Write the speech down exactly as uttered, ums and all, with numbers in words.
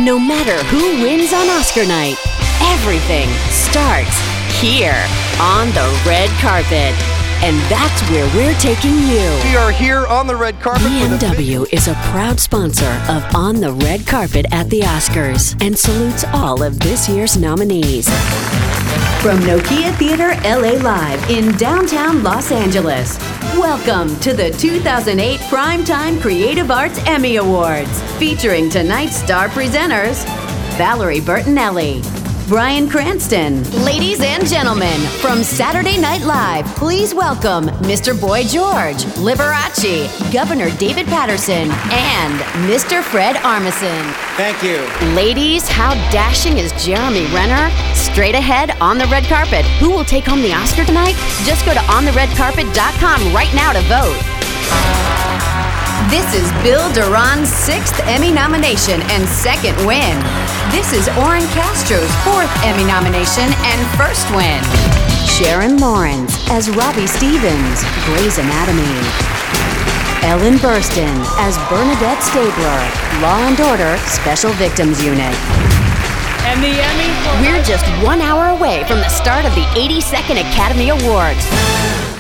No matter who wins on Oscar night, everything starts here on the red carpet. And that's where we're taking you. We are here on the red carpet. B M W is a proud sponsor of On the Red Carpet at the Oscars and salutes all of this year's nominees. From Nokia Theater L A Live in downtown Los Angeles, welcome to the two thousand eight Primetime Creative Arts Emmy Awards, featuring tonight's star presenters, Valerie Bertinelli, Bryan Cranston. Ladies and gentlemen, from Saturday Night Live, please welcome Mister Boy George, Liberace, Governor David Patterson, and Mister Fred Armisen. Thank you. Ladies, how dashing is Jeremy Renner? Straight ahead on the red carpet. Who will take home the Oscar tonight? Just go to on the red carpet dot com right now to vote. This is Bill Duran's sixth Emmy nomination and second win. This is Oren Castro's fourth Emmy nomination and first win. Sharon Lawrence as Robbie Stevens, Grey's Anatomy. Ellen Burstyn as Bernadette Stabler, Law and Order Special Victims Unit. And the Emmy for... We're just one hour away from the start of the eighty-second Academy Awards.